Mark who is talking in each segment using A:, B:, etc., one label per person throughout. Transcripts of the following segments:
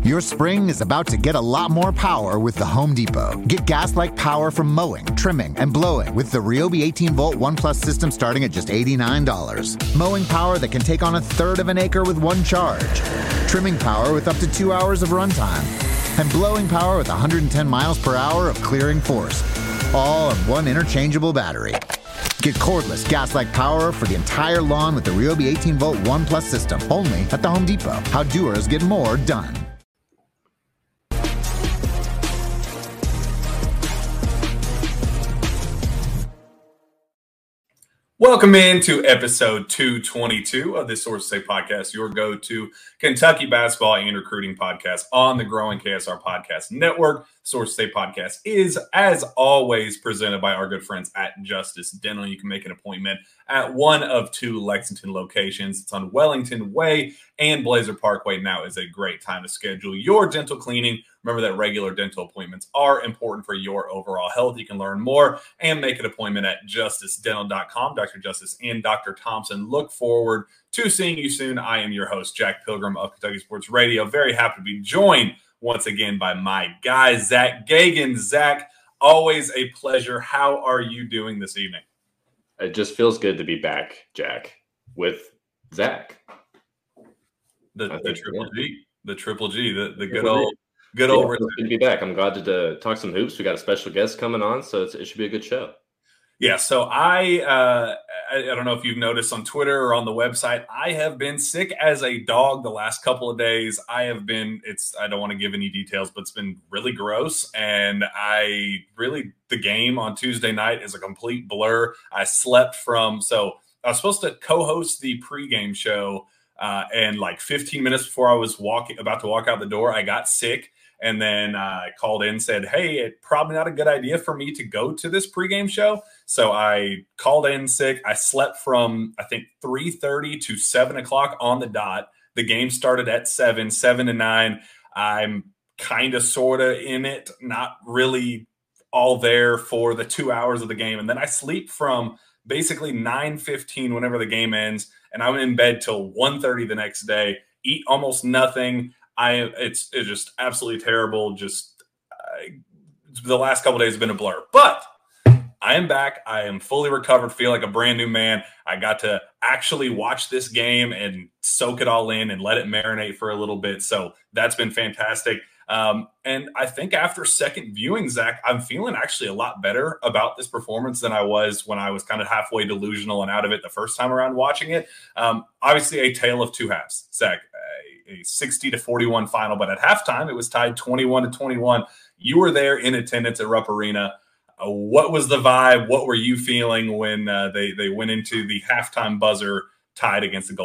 A: Your spring is about to get a lot more power with the Home Depot. Get gas-like power from mowing, trimming, and blowing with the Ryobi 18-volt ONE+ system starting at just $89. Mowing power that can take on a third of an acre with one charge. Trimming power with up to 2 hours of runtime. And blowing power with 110 miles per hour of clearing force. All on one interchangeable battery. Get cordless, gas-like power for the entire lawn with the Ryobi 18-volt ONE+ system. Only at the Home Depot. How doers get more done.
B: Welcome into episode 222 of the Sources Say podcast, your go-to Kentucky basketball and recruiting podcast on the growing KSR Podcast Network. Sources Say podcast is, as always, presented by our good friends at Justice Dental. You can make an appointment at one of two Lexington locations. It's on Wellington Way and Blazer Parkway. Now is a great time to schedule your dental cleaning. Remember that regular dental appointments are important for your overall health. You can learn more and make an appointment at justicedental.com. Dr. Justice and Dr. Thompson look forward to seeing you soon. I am your host, Jack Pilgrim of Kentucky Sports Radio. Very happy to be joined once again by my guy, Zach Gagan. Zach, always a pleasure. How are you doing this evening?
C: It just feels good to be back, Jack, with Zach.
B: The triple G, the good old. Good old.
C: Good to be back. I'm glad to talk some hoops. We got a special guest coming on, so it should be a good show.
B: Yeah. So I don't know if you've noticed on Twitter or on the website, I have been sick as a dog the last couple of days. I don't want to give any details, but it's been really gross. And the game on Tuesday night is a complete blur. I slept so I was supposed to co-host the pregame show. And like 15 minutes before I was about to walk out the door, I got sick. And then I called in and said, hey, it's probably not a good idea for me to go to this pregame show. So I called in sick. I slept from, I think, 3:30 to 7 o'clock on the dot. The game started at 7 to 9. I'm kind of sort of in it, not really all there for the 2 hours of the game. And then I sleep from basically 9:15 whenever the game ends. And I'm in bed till 1:30 the next day, eat almost nothing. It's just absolutely terrible. The last couple of days have been a blur, but I am back. I am fully recovered, feel like a brand new man. I got to actually watch this game and soak it all in and let it marinate for a little bit. So that's been fantastic. And I think after second viewing, Zach, I'm feeling actually a lot better about this performance than I was when I was kind of halfway delusional and out of it the first time around watching it. Obviously a tale of two halves, Zach, a 60-41 final, but at halftime it was tied 21-21. You were there in attendance at Rupp Arena. What was the vibe? What were you feeling when they went into the halftime buzzer tied against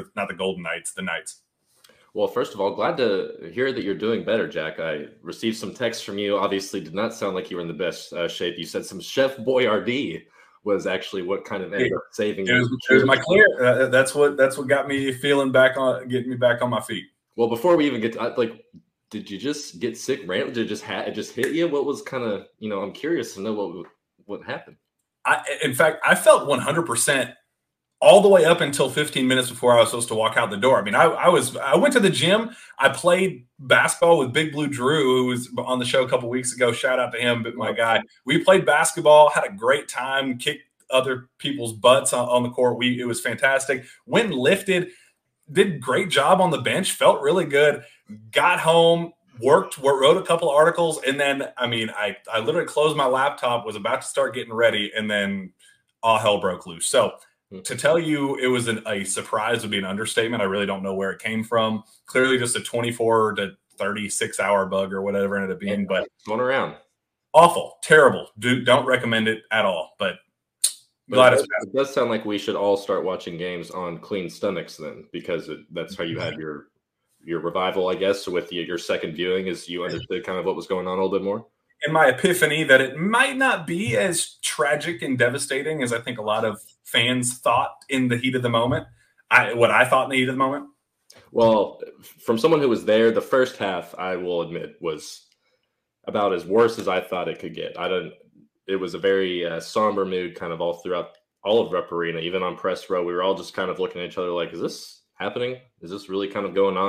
B: the Knights?
C: Well, first of all, glad to hear that you're doing better, Jack. I received some texts from you. Obviously, did not sound like you were in the best shape. You said some Chef Boyardee was actually what kind of ended up saving you.
B: It was my clear. That's what got me getting me back on my feet.
C: Well, before we even get to, did you just get sick randomly? Did it just hit you? What was kind of, I'm curious to know what happened.
B: In fact, I felt 100% all the way up until 15 minutes before I was supposed to walk out the door. I mean, I went to the gym. I played basketball with Big Blue Drew, who was on the show a couple weeks ago. Shout out to him, but my guy. We played basketball, had a great time, kicked other people's butts on the court. It was fantastic. Went and lifted, did a great job on the bench, felt really good. Got home, wrote a couple articles, and then, I literally closed my laptop, was about to start getting ready, and then all hell broke loose. So to tell you it was a surprise would be an understatement. I really don't know where it came from. Clearly just a 24 to 36 hour bug or whatever it ended up being, but
C: going around.
B: Awful, terrible. Don't recommend it at all, but glad
C: it does sound like we should all start watching games on clean stomachs then, because that's how you had your revival, I guess. So with your second viewing, is you understood kind of what was going on a little bit more?
B: In my epiphany that it might not be as tragic and devastating as I think a lot of fans thought in the heat of the moment. What I thought in the heat of the moment.
C: Well, from someone who was there, the first half, I will admit, was about as worse as I thought it could get. It was a very somber mood kind of all throughout all of Rupp Arena, even on press row. We were all just kind of looking at each other like, is this happening? Is this really kind of going on?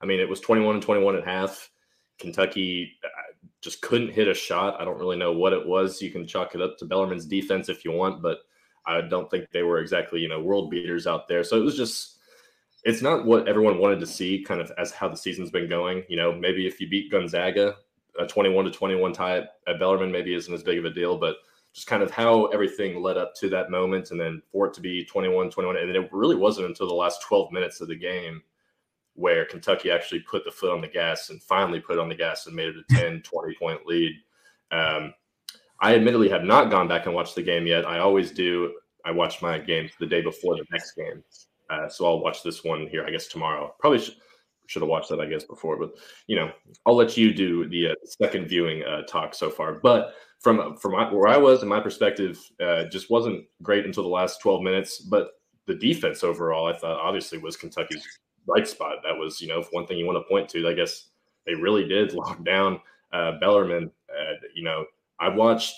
C: I mean, it was 21-21 at half. Kentucky just couldn't hit a shot. I don't really know what it was. You can chalk it up to Bellarmine's defense if you want, but I don't think they were exactly, world beaters out there. So it was just, it's not what everyone wanted to see kind of as how the season's been going. Maybe if you beat Gonzaga, a 21-21 tie at Bellarmine maybe isn't as big of a deal, but just kind of how everything led up to that moment. And then for it to be 21-21, and it really wasn't until the last 12 minutes of the game where Kentucky actually put the foot on the gas and finally put on the gas and made it a 10, 20-point lead. I admittedly have not gone back and watched the game yet. I always do. I watch my games the day before the next game. So I'll watch this one here, I guess, tomorrow. Probably should have watched that, I guess, before. But, I'll let you do the second viewing talk so far. But from where I was and my perspective, just wasn't great until the last 12 minutes. But the defense overall, I thought, obviously, was Kentucky's bright spot. That was, if one thing you want to point to, I guess they really did lock down Bellarmine. I've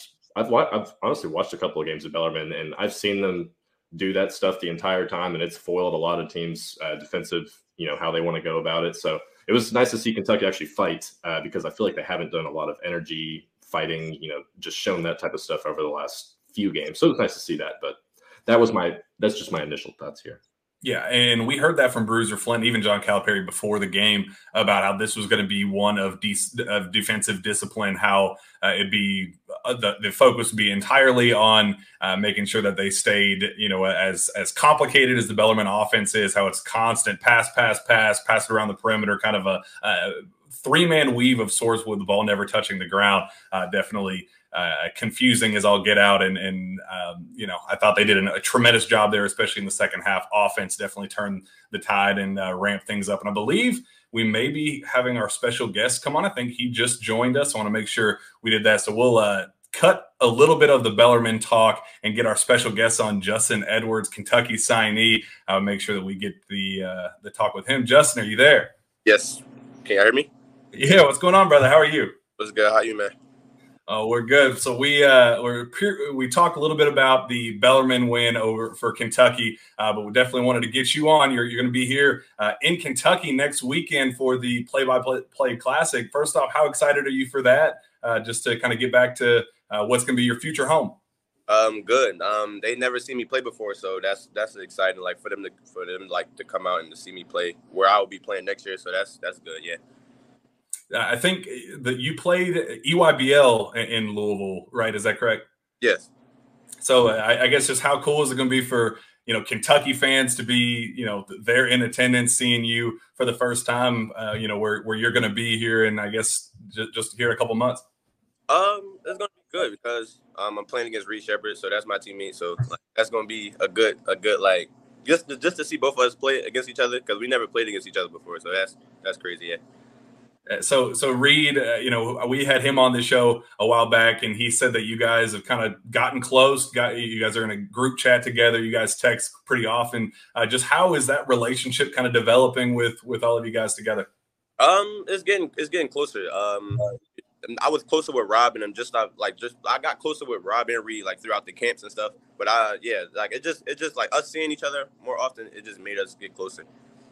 C: honestly watched a couple of games of Bellarmine, and I've seen them do that stuff the entire time, and it's foiled a lot of teams' defensive, how they want to go about it. So it was nice to see Kentucky actually fight because I feel like they haven't done a lot of energy fighting, just shown that type of stuff over the last few games. So it was nice to see that, but that's just my initial thoughts here.
B: Yeah, and we heard that from Bruiser Flint, even John Calipari before the game about how this was going to be one of defensive discipline, how it'd be the focus would be entirely on making sure that they stayed, as complicated as the Bellarmine offense is, how it's constant pass it around the perimeter, kind of a three-man weave of sorts with the ball never touching the ground. Definitely confusing as all get out. And I thought they did a tremendous job there, especially in the second half. Offense definitely turned the tide and ramped things up. And I believe we may be having our special guest come on. I think he just joined us. I want to make sure we did that. So we'll cut a little bit of the Bellarmine talk and get our special guest on, Justin Edwards, Kentucky signee. Make sure that we get the talk with him. Justin, are you there?
D: Yes. Can you hear me?
B: Yeah. What's going on, brother? How are you?
D: What's good? How you, man?
B: We're good. So we talked a little bit about the Bellarmine win over for Kentucky, but we definitely wanted to get you on. You're going to be here in Kentucky next weekend for the Play-by-Play Classic. First off, how excited are you for that? Just to kind of get back to what's going to be your future home.
D: Good. They never seen me play before, so that's exciting. Like for them to come out and to see me play where I will be playing next year. So that's good. Yeah.
B: I think that you played EYBL in Louisville, right? Is that correct?
D: Yes.
B: So I guess just how cool is it going to be for, Kentucky fans to be, there in attendance, seeing you for the first time, where you're going to be here, and I guess just here a couple months.
D: It's going to be good because I'm playing against Reed Shepherd, so that's my teammate. So that's going to be a good like just to see both of us play against each other because we never played against each other before. So that's crazy. Yeah.
B: So Reed, we had him on the show a while back, and he said that you guys have kind of gotten close. You guys are in a group chat together. You guys text pretty often. Just how is that relationship kind of developing with all of you guys together?
D: It's getting closer. I was closer with Rob, and I got closer with Rob and Reed throughout the camps and stuff. But it just like us seeing each other more often. It just made us get closer.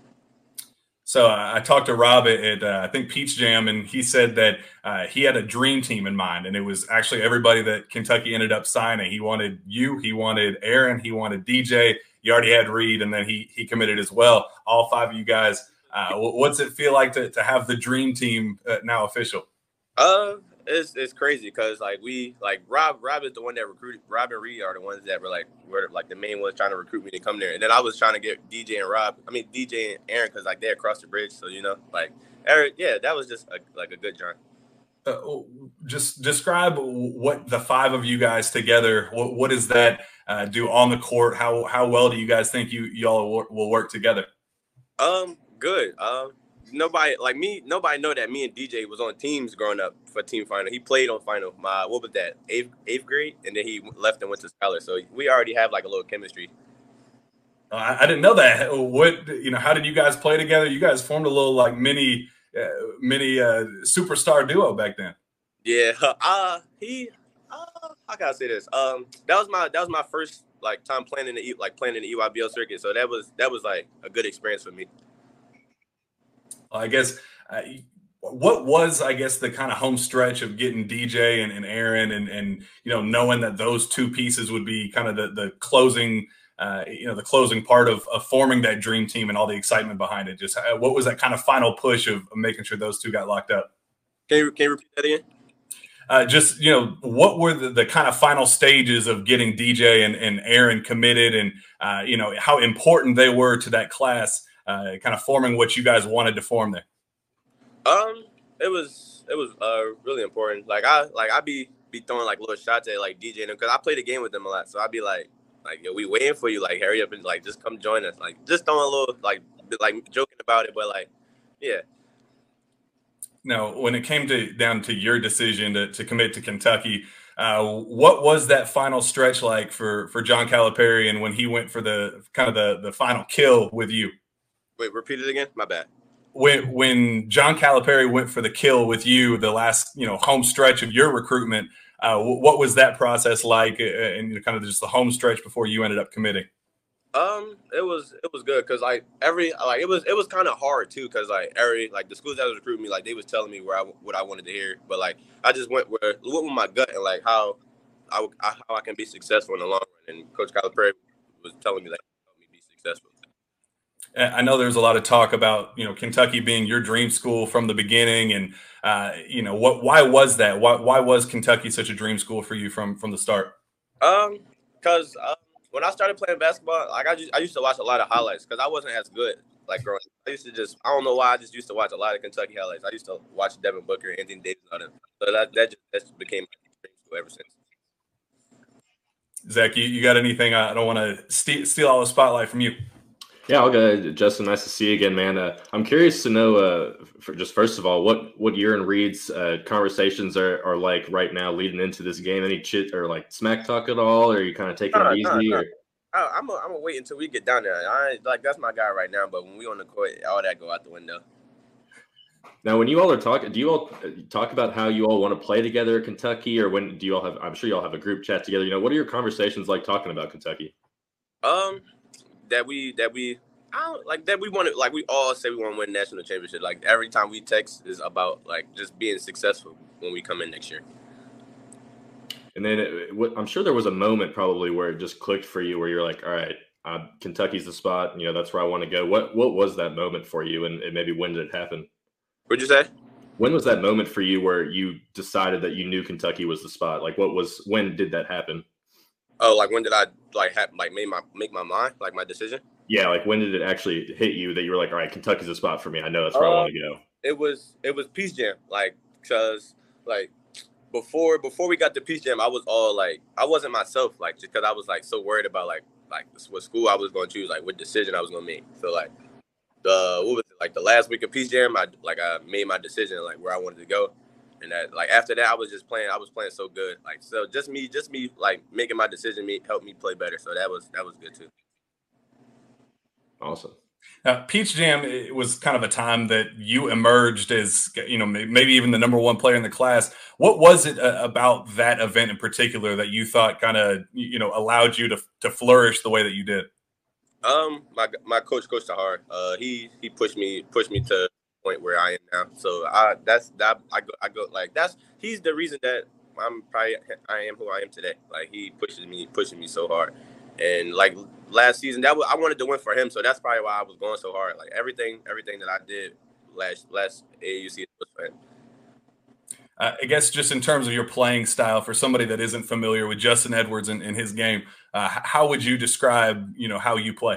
B: So I talked to Rob at I think Peach Jam, and he said that he had a dream team in mind, and it was actually everybody that Kentucky ended up signing. He wanted you, he wanted Aaron, he wanted DJ. You already had Reed, and then he committed as well. All five of you guys. What's it feel like to have the dream team now official?
D: It's crazy because Rob is the one that recruited. Rob and Reed are the ones that were the main ones trying to recruit me to come there. And then I was trying to get DJ and Aaron because they're across the bridge. So Eric, yeah, that was just a good job.
B: Just describe what the five of you guys together. What does that do on the court? How well do you guys think y'all will work together?
D: Good. Nobody know that me and DJ was on teams growing up for team final. He played on final. What was that? Eighth grade, and then he left and went to Scholar. So we already have a little chemistry.
B: I didn't know that. How did you guys play together? You guys formed a little mini superstar duo back then.
D: Yeah. How can I say this? That was my first time playing in the EYBL circuit. So that was a good experience for me.
B: I guess what was, I guess, the kind of home stretch of getting DJ and Aaron and knowing that those two pieces would be kind of the closing, the closing part of forming that dream team and all the excitement behind it. Just what was that kind of final push of making sure those two got locked up?
D: Can you repeat that again?
B: What were the kind of final stages of getting DJ and Aaron committed, and how important they were to that class, kind of forming what you guys wanted to form there?
D: It was really important. I be throwing like little shots at like DJ and them, because I play the game with them a lot. So I'd be like, yo, we waiting for you. Like, hurry up and like just come join us. Like, just throwing a little like joking about it, but like, yeah.
B: Now, when it came down to your decision to commit to Kentucky, what was that final stretch like for John Calipari, and when he went for the kind of the final kill with you?
D: Wait, repeat it again? My bad.
B: When John Calipari went for the kill with you, the last home stretch of your recruitment, what was that process like, and kind of just the home stretch before you ended up committing?
D: It was good, because it was kind of hard too, because the schools that was recruiting me, like they was telling me what I wanted to hear, but like I just went with my gut and like how I can be successful in the long run, and Coach Calipari was telling me that help me be successful.
B: I know there's a lot of talk about Kentucky being your dream school from the beginning, and why was that? Why was Kentucky such a dream school for you from the start?
D: Because when I started playing basketball, like I used to watch a lot of highlights, because I wasn't as good like growing up. I don't know why, I just used to watch a lot of Kentucky highlights. I used to watch Devin Booker, Anthony Davis, and all them. So that just became my dream school ever since.
B: Zach, you got anything? I don't want to steal all the spotlight from you.
C: Yeah, I'll go. Justin, nice to see you again, man. I'm curious to know, first of all, what your and Reed's conversations are like right now leading into this game. Any chit or like smack talk at all, or are you kind of taking it easy?
D: No. I'm gonna wait until we get down there. That's my guy right now, but when we on the court, all that go out the window.
C: Now, when you all are talking, do you all talk about how you all want to play together at Kentucky, or when do you all have? I'm sure you all have a group chat together. What are your conversations like talking about Kentucky?
D: That we want to, like, we all say we want to win national championship. Like, every time we text is about like just being successful when we come in next year.
C: And then I'm sure there was a moment probably where it just clicked for you, where you're like, all right, Kentucky's the spot. That's where I want to go. What was that moment for you, and maybe when did it happen?
D: What'd you say?
C: When was that moment for you where you decided that you knew Kentucky was the spot? Like, when did that happen?
D: Oh, like when did I make my mind, like my decision?
C: Yeah, like when did it actually hit you that you were like, all right, Kentucky's the spot for me. I know that's where I want to go.
D: It was Peach Jam, like, because like before we got to Peach Jam, I was all like, I wasn't myself, like, just because I was like so worried about like what school I was going to choose, like what decision I was going to make. So like the last week of Peach Jam, I made my decision, like where I wanted to go. And that, like, after that, I was playing so good. Like, so just me, like, making my decision helped me play better. So that was good too.
C: Awesome.
B: Peach Jam, it was kind of a time that you emerged as, maybe even the number one player in the class. What was it about that event in particular that you thought kind of, allowed you to flourish the way that you did?
D: My coach, Coach Tahar, he pushed me to point where I am now. So I go like he's the reason that I am who I am today. Like, he pushing me so hard. And like last season, I wanted to win for him, so that's probably why I was going so hard. Like, everything that I did last AAU season was for him.
B: I guess just in terms of your playing style, for somebody that isn't familiar with Justin Edwards and his game, how would you describe, how you play?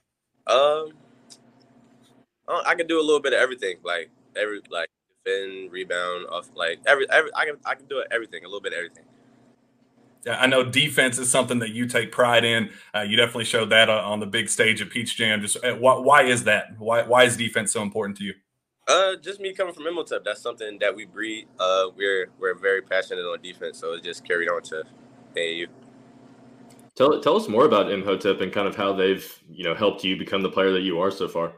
D: I can do a little bit of everything, like defend, rebound, off, like I can do everything, a little bit of everything.
B: Yeah, I know defense is something that you take pride in. You definitely showed that on the big stage at Peach Jam. Just why is that? Why is defense so important to you?
D: Just me coming from Imhotep, that's something that we breed. We're very passionate on defense, so it just carried on to AAU.
C: Tell us more about Imhotep and kind of how they've helped you become the player that you are so far.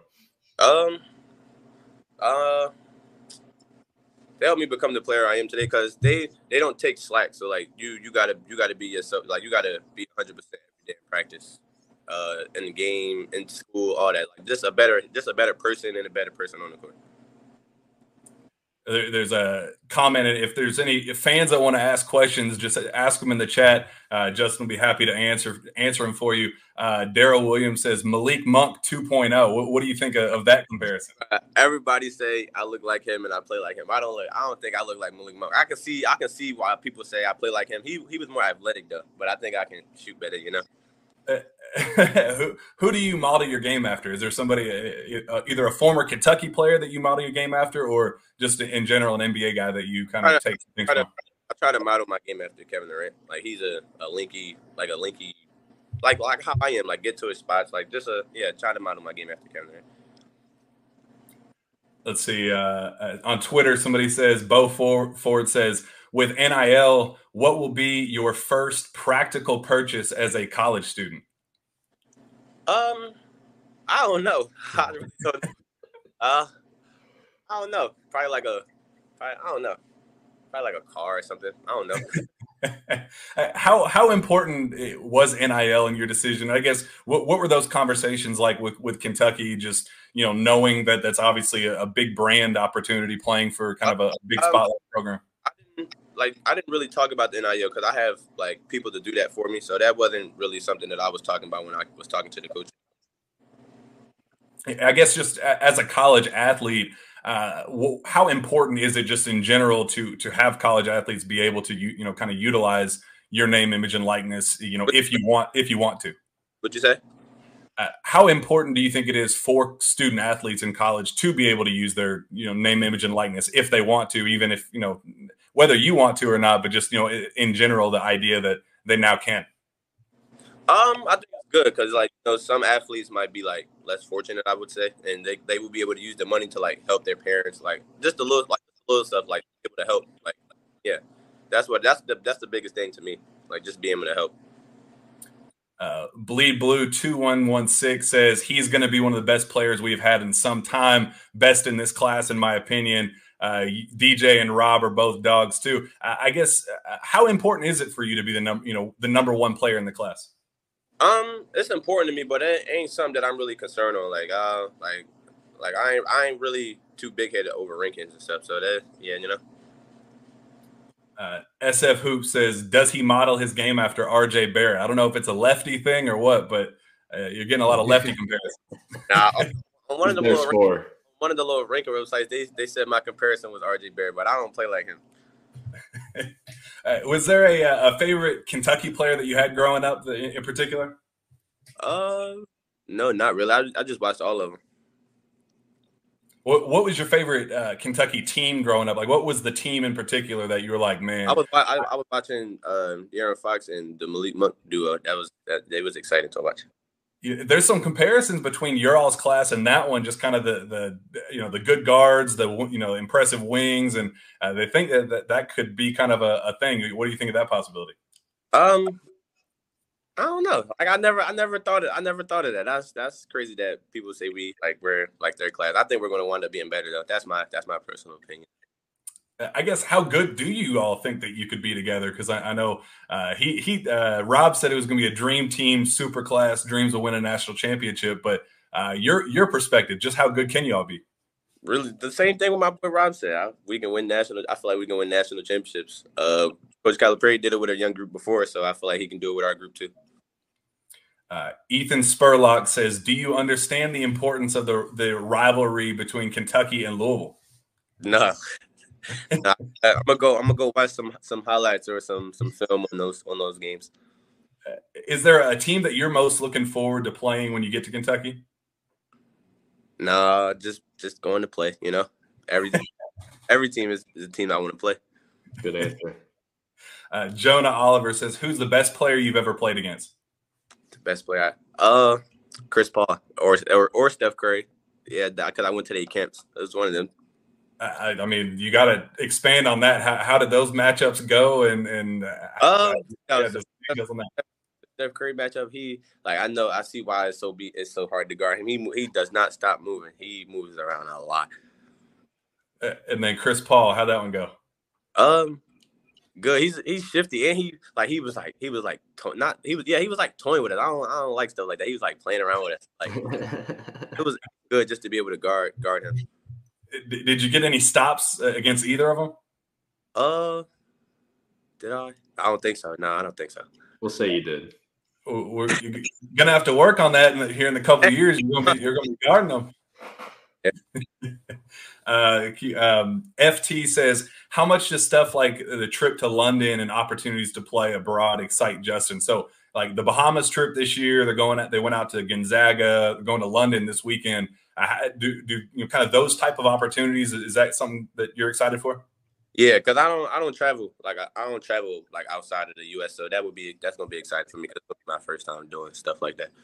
D: They helped me become the player I am today, because they don't take slack. So like you gotta be yourself. Like, you gotta be 100% every day in practice, in the game, in school, all that. Like, just a better person and a better person on the court.
B: There's a comment. If there's any fans that want to ask questions, just ask them in the chat. Justin will be happy to answer them for you. Daryl Williams says Malik Monk 2.0. What do you think of that comparison?
D: Everybody say I look like him and I play like him. I don't think I look like Malik Monk. I can see why people say I play like him. He was more athletic though, but I think I can shoot better.
B: Who do you model your game after? Is there somebody, either a former Kentucky player that you model your game after, or just in general an NBA guy that you kind of take things from?
D: I try to model my game after Kevin Durant. Like he's a linky, like how I am. Like get to his spots. Like try to model my game after Kevin Durant.
B: Let's see. On Twitter, somebody says Bo Ford says, with NIL, what will be your first practical purchase as a college student?
D: I don't know. I don't know. Probably like a car or something. I don't know.
B: How important was NIL in your decision? I guess what were those conversations like with Kentucky? Just knowing that that's obviously a big brand opportunity, playing for kind of a big spotlight program.
D: I didn't really talk about the NIL because I have like people to do that for me. So that wasn't really something that I was talking about when I was talking to the coach.
B: I guess just as a college athlete, how important is it just in general to have college athletes be able to kind of utilize your name, image, and likeness? If you want to.
D: What'd you say?
B: How important do you think it is for student athletes in college to be able to use their name, image, and likeness if they want to, even if whether you want to or not, but just in general, the idea that they now can?
D: I think it's good because some athletes might be like less fortunate, I would say, and they will be able to use the money to like help their parents, like just a little stuff, like able to help, that's the biggest thing to me, like just being able to help.
B: Bleed Blue 2116 says he's going to be one of the best players we've had in some time, best in this class in my opinion. DJ and Rob are both dogs too. I guess how important is it for you to be the number one player in the class?
D: It's important to me, but it ain't something that I'm really concerned on. I ain't really too big headed over rankings and stuff. So that
B: SF Hoop says, does he model his game after RJ Barrett? I don't know if it's a lefty thing or what, but you're getting a lot of lefty comparisons.
D: Nah, on one of the little ranking websites, they said my comparison was RJ Barrett, but I don't play like him.
B: Was there a favorite Kentucky player that you had growing up in particular?
D: No, not really. I just watched all of them.
B: What was your favorite Kentucky team growing up? Like, what was the team in particular that you were like, man?
D: I was watching De'Aaron Fox and the Malik Monk duo. That was exciting to watch.
B: There's some comparisons between your all's class and that one, just kind of the good guards, the impressive wings, and they think that could be kind of a thing. What do you think of that possibility?
D: I don't know. Like I never thought of that. That's crazy that people say we're like their class. I think we're going to wind up being better though. That's my personal opinion.
B: I guess how good do you all think that you could be together? Because I know Rob said it was going to be a dream team, super class, dreams of winning a national championship. But your perspective, just how good can you all be?
D: Really, the same thing with my boy Rob said. We can win national. I feel like we can win national championships. Coach Calipari did it with a young group before, so I feel like he can do it with our group too.
B: Ethan Spurlock says, "Do you understand the importance of the rivalry between Kentucky and Louisville?"
D: No. Nah, I'm gonna go watch some highlights or some film on those games.
B: Is there a team that you're most looking forward to playing when you get to Kentucky?
D: No, just going to play. Every team is a team I want to play.
C: Good answer.
B: Jonah Oliver says, "Who's the best player you've ever played against?"
D: The best player, Chris Paul or Steph Curry. Yeah, because I went to their camps. It was one of them.
B: I mean, you got to expand on that. How did those matchups go?
D: Steph Curry matchup. I see why it's so hard to guard him. He does not stop moving. He moves around a lot.
B: And then Chris Paul, how'd that one go?
D: Good. He's shifty, and he was toying with it. I don't like stuff like that. He was like playing around with it. Like it was good just to be able to guard him.
B: Did you get any stops against either of them?
D: Did I? I don't think so. No, I don't think so.
C: We'll say you did.
B: You're gonna have to work on that here in a couple of years. You're gonna be guarding them. FT says, how much does stuff like the trip to London and opportunities to play abroad excite Justin? So, like the Bahamas trip this year, they went out to Gonzaga, going to London this weekend. Do kind of those type of opportunities? Is that something that you're excited for?
D: Yeah, because I don't travel I don't travel like outside of the U.S. So that's gonna be exciting for me because it's my first time doing stuff like that.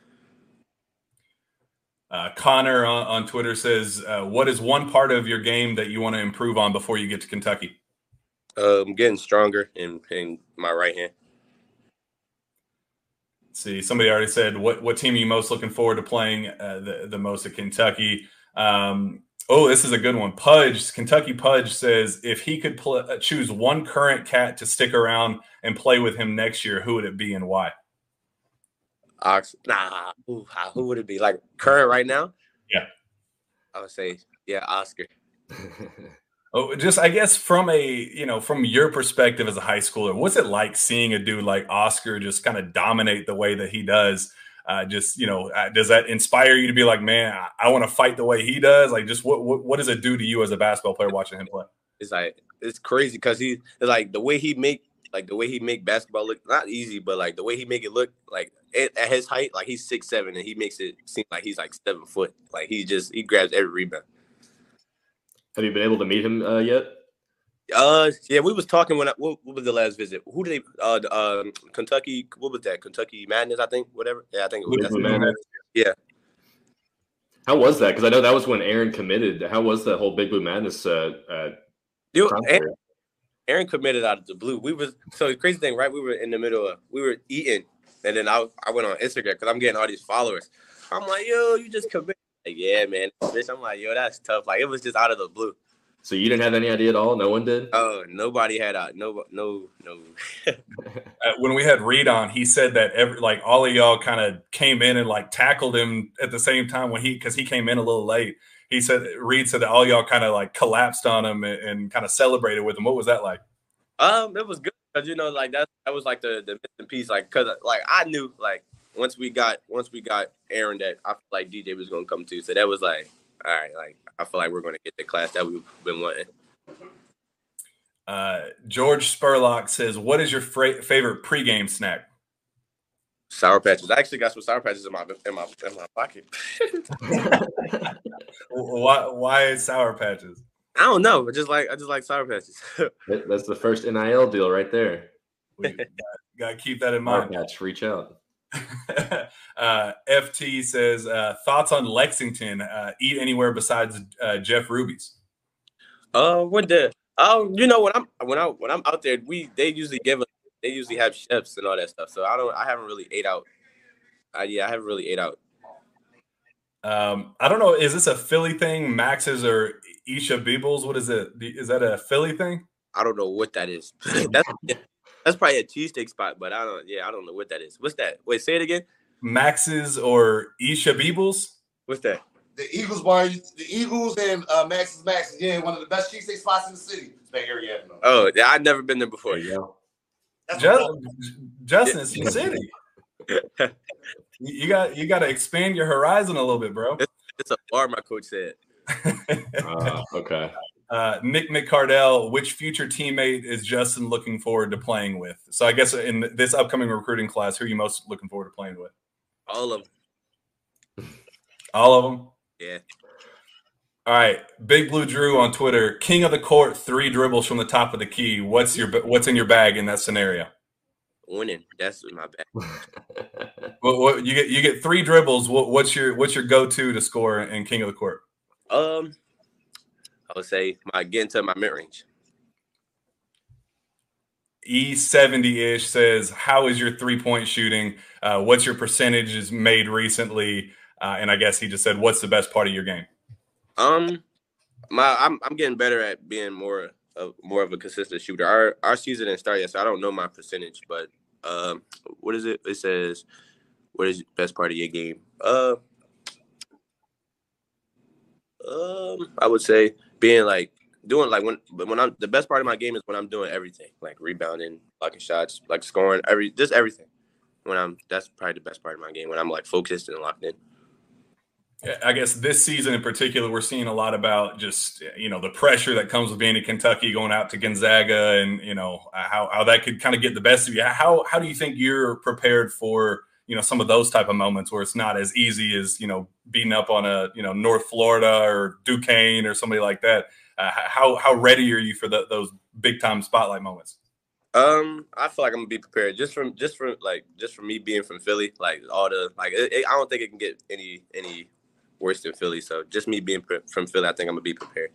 B: Connor on Twitter says, what is one part of your game that you want to improve on before you get to Kentucky?
D: Getting stronger in my right hand.
B: Let's see, somebody already said, what team are you most looking forward to playing the most at Kentucky? This is a good one. Kentucky Pudge says, if he could choose one current cat to stick around and play with him next year, who would it be and why?
D: Who would it be? Like current right now?
B: Yeah.
D: I would say, Oscar.
B: Just I guess from your perspective as a high schooler, what's it like seeing a dude like Oscar just kind of dominate the way that he does? Does that inspire you to be like, man, I want to fight the way he does? Like, just what does it do to you as a basketball player watching him play?
D: It's crazy because he's like the way he make basketball look not easy, but like the way he make it look like at his height, like he's 6'7", and he makes it seem like he's like 7 foot. Like he grabs every rebound.
C: Have you been able to meet him yet?
D: Yeah, we was talking what was the last visit? Who did they Kentucky? What was that? Kentucky Madness, I think. Whatever. Yeah, I think it was
C: Madness.
D: Yeah.
C: How was that? Because I know that was when Aaron committed. How was that whole Big Blue Madness?
D: Aaron committed out of the blue. So the crazy thing, right? We were in the middle we were eating, and then I went on Instagram because I'm getting all these followers. I'm like, yo, you just committed. Like, yeah, man. Bitch, I'm like, yo, that's tough. Like, it was just out of the blue.
C: So you didn't have any idea at all? No one did?
D: Oh, nobody had no.
B: When we had Reed on, he said that all of y'all kind of came in and like tackled him at the same time because he came in a little late. Reed said that all y'all kind of like collapsed on him and kind of celebrated with him. What was that like?
D: It was good because like that was like the missing piece. Like because like I knew like once we got Aaron that I feel like DJ was gonna come too. So that was like, all right, like I feel like we're gonna get the class that we've been wanting.
B: George Spurlock says, "What is your favorite pregame snack?"
D: Sour Patches. I actually got some Sour Patches in my pocket.
B: Why Sour Patches?
D: I don't know. I just like Sour Patches.
C: That's the first NIL deal right there.
B: We gotta keep that in mind.
C: Sour Patch, reach out.
B: FT says, thoughts on Lexington? Eat anywhere besides Jeff Ruby's?
D: when I'm out there, they usually have chefs and all that stuff. So I haven't really ate out. I haven't really ate out.
B: I don't know. Is this a Philly thing? Max's or Isha Beebles? What is it? Is that a Philly thing?
D: I don't know what that is. That's probably a cheesesteak spot, but I don't know what that is. What's that? Wait, say it again.
B: Max's or Isha Beebles?
D: What's that?
E: The Eagles bar, the Eagles and Max's. Yeah, one of the best cheesesteak spots in the city. Bay Area Avenue.
D: Oh, yeah, I've never been there before.
C: There you
B: go. Justin, it's your city. You got to expand your horizon a little bit, bro.
D: It's a bar, my coach said.
C: Okay.
B: Nick McCardell, which future teammate is Justin looking forward to playing with? So I guess in this upcoming recruiting class, who are you most looking forward to playing with?
D: All of them.
B: All of them?
D: Yeah.
B: All right. Big Blue Drew on Twitter, king of the court, 3 dribbles from the top of the key. What's in your bag in that scenario?
D: Winning. That's my bag.
B: What you get 3 dribbles. What's your go-to to score in king of the court?
D: I would say get into my mid range.
B: E70-ish says, how is your 3-point shooting? What's your percentages made recently? And I guess he just said, what's the best part of your game?
D: I'm getting better at being more of a consistent shooter. Our season didn't start yet, so I don't know my percentage. But what is it? It says, what is the best part of your game? I would say being like doing like when I'm the best part of my game is when I'm doing everything, like rebounding, blocking shots, like scoring, everything. That's probably the best part of my game when I'm like focused and locked in.
B: I guess this season in particular, we're seeing a lot about just, the pressure that comes with being in Kentucky, going out to Gonzaga, and, how that could kind of get the best of you. How do you think you're prepared for, some of those type of moments where it's not as easy as, beating up on a, North Florida or Duquesne or somebody like that? How ready are you for those big time spotlight moments?
D: I feel like I'm gonna be prepared just from me being from Philly, like all the I don't think it can get any worse than Philly. So just me being from Philly, I think I'm gonna be prepared.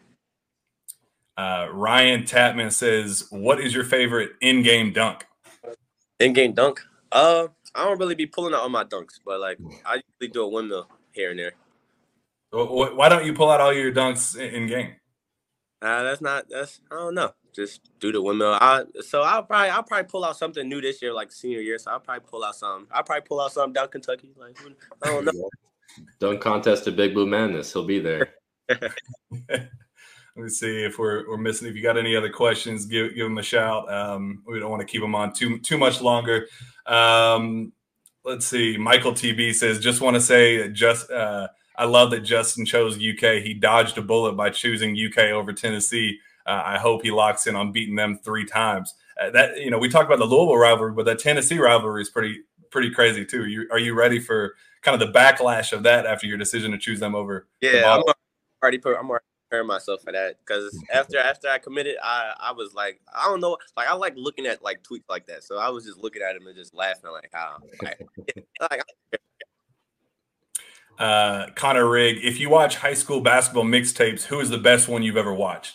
B: Ryan Tapman says, "What is your favorite in-game dunk?"
D: In-game dunk? I don't really be pulling out all my dunks, but like I usually do a windmill here and there.
B: Why don't you pull out all your dunks in game?
D: I don't know. Just do the windmill. I'll probably pull out something new this year, like senior year. So I'll probably pull out something down Kentucky. Like I don't know.
C: Dunk contest at Big Blue Madness. He'll be there.
B: Let me see if we're missing. If you got any other questions, give them a shout. We don't want to keep them on too much longer. Let's see. Michael TB says, just want to say, I love that Justin chose UK. He dodged a bullet by choosing UK over Tennessee. I hope he locks in on beating them 3 times. We talked about the Louisville rivalry, but that Tennessee rivalry is pretty crazy too. Are you ready for kind of the backlash of that after your decision to choose them over?
D: Yeah, I'm already preparing myself for that because after I committed, I was like, I don't know, like I like looking at like tweets like that, so I was just looking at him and just laughing like how.
B: Connor Rigg, if you watch high school basketball mixtapes, who is the best one you've ever watched?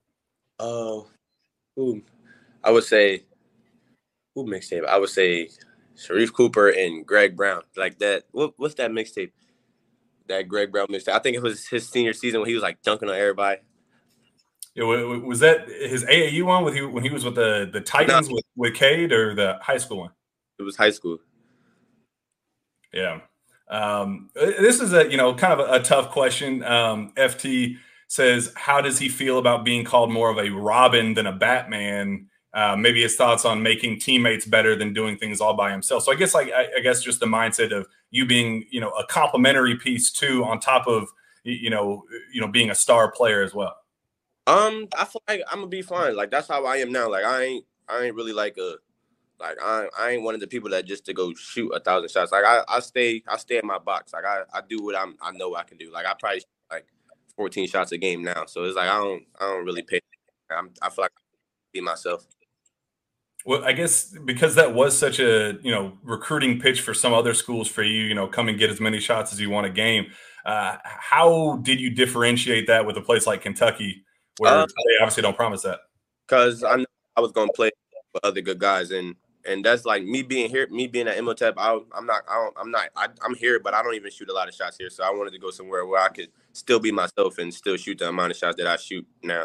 D: I would say who mixtape? I would say Sharif Cooper and Greg Brown. Like that. What's that mixtape? That Greg Brown mixtape. I think it was his senior season when he was like dunking on everybody.
B: Yeah, was that his AAU one when he was with the Titans with Cade, or the high school one?
D: It was high school.
B: Yeah. This is a kind of a tough question. FT says, how does he feel about being called more of a Robin than a Batman? Maybe his thoughts on making teammates better than doing things all by himself. So I guess I guess just the mindset of you being a complimentary piece too, on top of being a star player as well.
D: I feel like I'm gonna be fine. Like that's how I am now. Like I ain't really like I ain't one of the people that just to go shoot 1,000 shots. Like I stay in my box. Like I do what I know I can do. Like I probably shoot like 14 shots a game now. So it's like I don't really pay. I feel like I can be myself.
B: Well, I guess because that was such a recruiting pitch for some other schools for you, come and get as many shots as you want a game. How did you differentiate that with a place like Kentucky, where they obviously don't promise that?
D: Because I know I was gonna play with other good guys, and that's like me being here, me being at Imhotep. I'm here, but I don't even shoot a lot of shots here. So I wanted to go somewhere where I could still be myself and still shoot the amount of shots that I shoot now.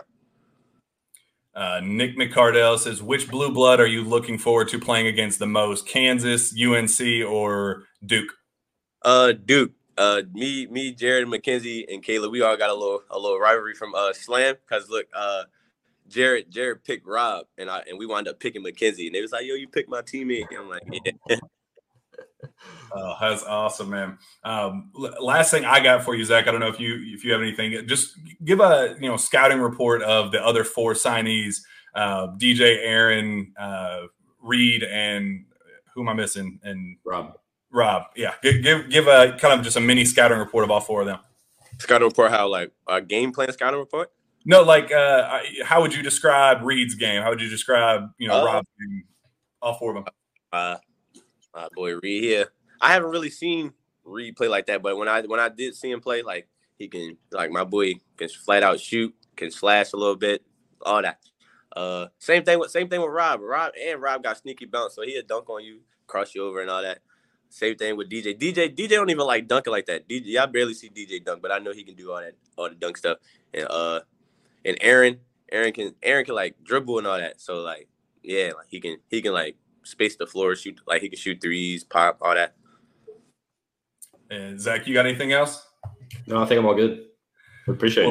B: Nick McCardell says, which blue blood are you looking forward to playing against the most? Kansas, UNC, or Duke?
D: Duke. Me, Jared, McKenzie, and Kayla, we all got a little rivalry from Slam. Cause look, Jared picked Rob, and we wound up picking McKenzie, and they was like, "Yo, you picked my teammate." And I'm like, "Yeah."
B: Oh, that's awesome, man. Last thing I got for you, Zach. I don't know if you have anything. Just give a scouting report of the other 4 signees: DJ, Aaron, Reed, and who am I missing? And Rob. Yeah, give a kind of just a mini scouting report of all 4 of them.
D: Scouting report? How, like a game plan scouting report?
B: No, like how would you describe Reed's game? How would you describe Rob's game? All 4 of them.
D: My boy Reed here. I haven't really seen Reed play like that, but when I did see him play, like he can, like my boy can flat out shoot, can slash a little bit, all that. Same thing with Rob. Rob got sneaky bounce, so he'll dunk on you, cross you over, and all that. Same thing with DJ. DJ don't even like dunking like that. DJ, I barely see DJ dunk, but I know he can do all the dunk stuff. And Aaron can like dribble and all that. So like, yeah, like he can like space the floor, shoot, like he can shoot threes, pop, all that.
B: And Zach, you got anything else?
C: No, I think I'm all good. Appreciate it, Justin.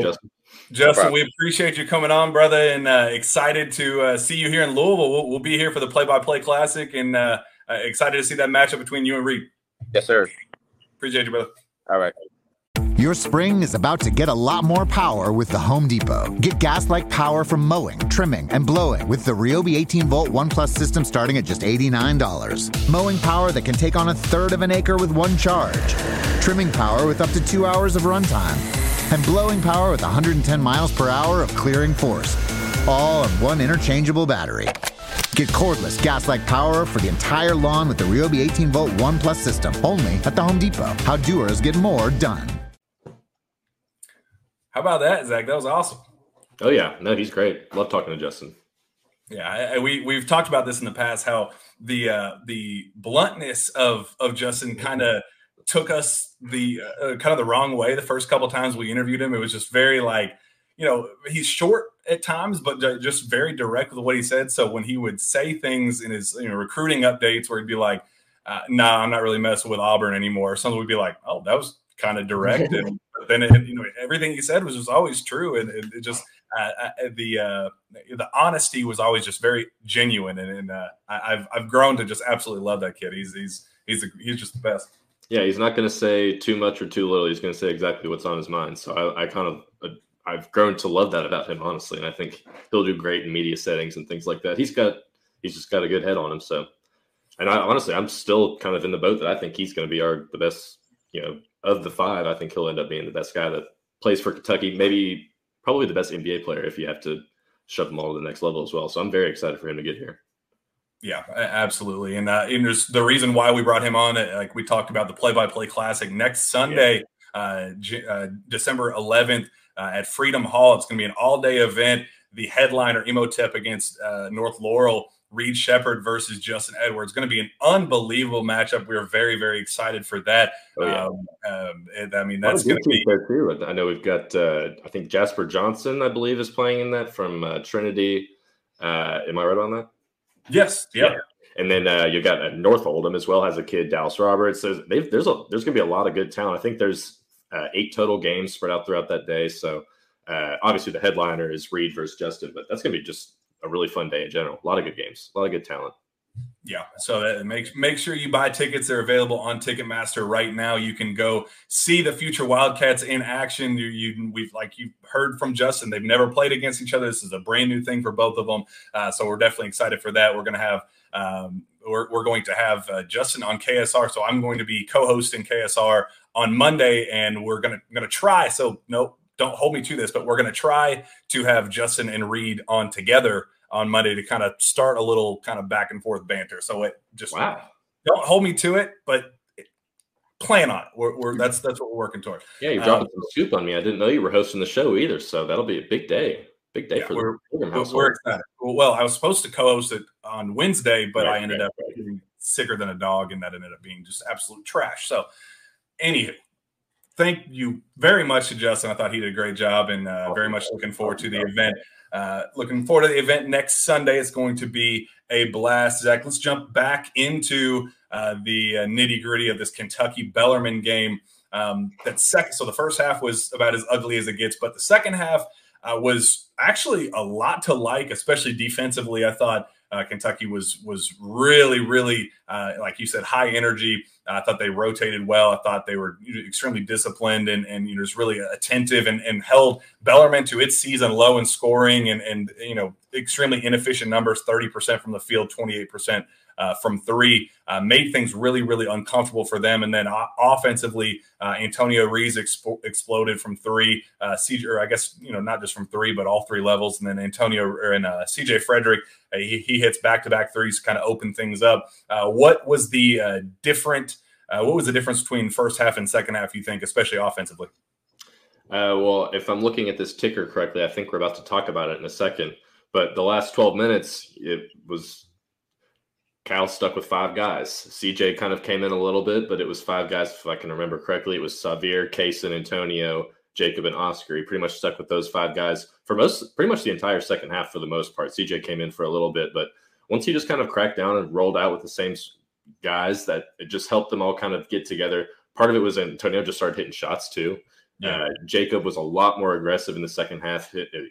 B: Justin, we appreciate you coming on, brother, and excited to see you here in Louisville. We'll be here for the Play-by-Play Classic, and excited to see that matchup between you and Reed.
D: Yes, sir.
B: Appreciate you, brother.
D: All right.
A: Your spring is about to get a lot more power with the Home Depot. Get gas-like power from mowing, trimming, and blowing with the Ryobi 18-volt ONE+ system starting at just $89. Mowing power that can take on 1/3 of an acre with one charge. Trimming power with up to 2 hours of runtime. And blowing power with 110 miles per hour of clearing force. All on one interchangeable battery. Get cordless gas-like power for the entire lawn with the Ryobi 18-volt ONE+ system only at the Home Depot. How doers get more done.
B: How about that, Zach? That was awesome.
C: Oh, yeah. No, he's great. Love talking to Justin.
B: Yeah, we've talked about this in the past, how the bluntness of Justin kind of took us the kind of the wrong way the first couple times we interviewed him. It was just very he's short at times, but just very direct with what he said. So when he would say things in his recruiting updates where he'd be like, nah, I'm not really messing with Auburn anymore. Something would be like, oh, that was kind of direct. And then everything he said was just always true. And it just the honesty was always just very genuine. And I've grown to just absolutely love that kid. He's just the best.
C: Yeah, he's not going to say too much or too little. He's going to say exactly what's on his mind. So I've grown to love that about him, honestly. And I think he'll do great in media settings and things like that. He's just got a good head on him. So, and I'm still kind of in the boat that I think he's going to be the best, of the five. I think he'll end up being the best guy that plays for Kentucky, probably the best NBA player if you have to shove them all to the next level as well. So I'm very excited for him to get here.
B: Yeah, absolutely. And there's the reason why we brought him on, like we talked about, the Play-by-Play Classic next Sunday, December 11th at Freedom Hall. It's going to be an all-day event. The headliner, Imhotep against North Laurel, Reed Shepherd versus Justin Edwards. Going to be an unbelievable matchup. We're very, very excited for that. Oh, yeah. That's going to be
C: there too. I know we've got, I think Jasper Johnson, I believe, is playing in that from Trinity. Am I right on that?
B: Yes. Yeah.
C: And then you got North Oldham as well, has a kid, Dallas Roberts. So there's going to be a lot of good talent. I think there's 8 total games spread out throughout that day. So obviously the headliner is Reed versus Justin, but that's going to be just a really fun day in general. A lot of good games, a lot of good talent.
B: Yeah, so make sure you buy tickets. They're available on Ticketmaster right now. You can go see the future Wildcats in action. You've heard from Justin. They've never played against each other. This is a brand new thing for both of them. So we're definitely excited for that. We're going to have we're going to have Justin on KSR. So I'm going to be co-hosting KSR on Monday, and we're going to try. So nope, don't hold me to this, but we're going to try to have Justin and Reed on together on Monday to kind of start a little kind of back and forth banter. So it just don't hold me to it, but plan on it. That's what we're working toward.
C: Yeah, you're dropping some scoop on me. I didn't know you were hosting the show either. So that'll be a big day. Big day for the program household. We're excited.
B: Well, I was supposed to co-host it on Wednesday, but I ended up getting sicker than a dog, and that ended up being just absolute trash. So anywho, thank you very much to Justin. I thought he did a great job, and very much looking forward to the event. Looking forward to the event next Sunday. It's going to be a blast. Zach, let's jump back into the nitty-gritty of this Kentucky-Bellarmine game. So the first half was about as ugly as it gets, but the second half was actually a lot to like, especially defensively. I thought Kentucky was really, really, like you said, high energy. I thought they rotated well. I thought they were extremely disciplined and just really attentive and held Bellarmine to its season low in scoring and extremely inefficient numbers, 30% from the field, 28% from three, made things really, really uncomfortable for them. And then offensively, Antonio Rees exploded from three, or I guess, not just from three, but all three levels. And then CJ Frederick, he hits back-to-back threes to kind of open things up. What was the difference between first half and second half, you think, especially offensively?
C: Well, if I'm looking at this ticker correctly, I think we're about to talk about it in a second. But the last 12 minutes, it was Cal stuck with 5 guys. CJ kind of came in a little bit, but it was 5 guys, if I can remember correctly. It was Xavier, Kaysen, Antonio, Jacob, and Oscar. He pretty much stuck with those 5 guys for pretty much the entire second half for the most part. CJ came in for a little bit, but once he just kind of cracked down and rolled out with the same guys, that it just helped them all kind of get together. Part of it was Antonio just started hitting shots too.
B: Yeah.
C: Jacob was a lot more aggressive in the second half.